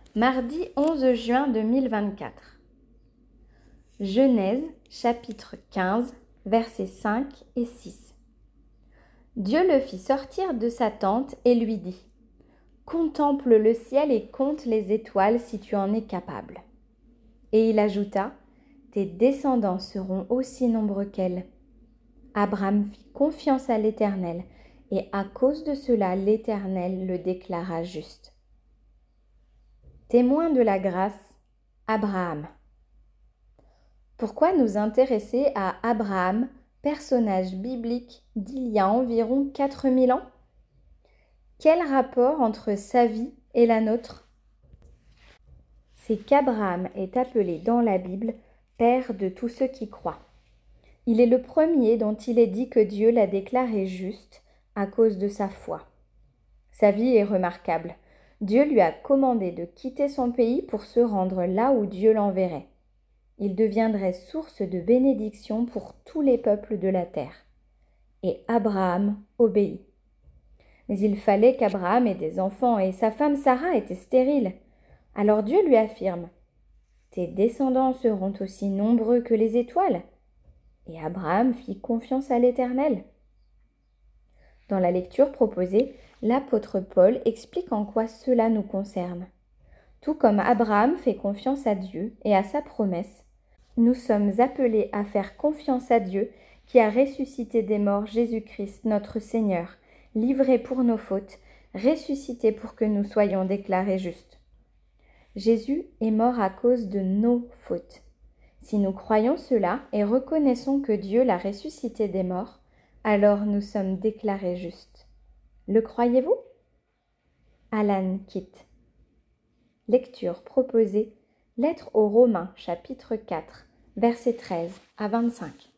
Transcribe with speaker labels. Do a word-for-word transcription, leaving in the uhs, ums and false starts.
Speaker 1: Mardi onze juin deux mille vingt-quatre. Genèse chapitre quinze, versets cinq et six. Dieu le fit sortir de sa tente et lui dit : « Contemple le ciel et compte les étoiles si tu en es capable. » Et il ajouta : « Tes descendants seront aussi nombreux qu'elles. » Abraham fit confiance à l'Éternel, et à cause de cela l'Éternel le déclara juste. Témoin de la grâce, Abraham. Pourquoi nous intéresser à Abraham, personnage biblique d'il y a environ quatre mille ans ? Quel rapport entre sa vie et la nôtre ? C'est qu'Abraham est appelé dans la Bible « père de tous ceux qui croient ». Il est le premier dont il est dit que Dieu l'a déclaré juste à cause de sa foi. Sa vie est remarquable. Dieu lui a commandé de quitter son pays pour se rendre là où Dieu l'enverrait. Il deviendrait source de bénédiction pour tous les peuples de la terre. Et Abraham obéit. Mais il fallait qu'Abraham ait des enfants et sa femme Sarah était stérile. Alors Dieu lui affirme : « Tes descendants seront aussi nombreux que les étoiles. » Et Abraham fit confiance à l'Éternel. Dans la lecture proposée, l'apôtre Paul explique en quoi cela nous concerne. Tout comme Abraham fait confiance à Dieu et à sa promesse, nous sommes appelés à faire confiance à Dieu qui a ressuscité des morts Jésus-Christ notre Seigneur, livré pour nos fautes, ressuscité pour que nous soyons déclarés justes. Jésus est mort à cause de nos fautes. Si nous croyons cela et reconnaissons que Dieu l'a ressuscité des morts, alors nous sommes déclarés justes. Le croyez-vous ? Alan Kitt. Lecture proposée, Lettre aux Romains, chapitre quatre, versets treize à vingt-cinq.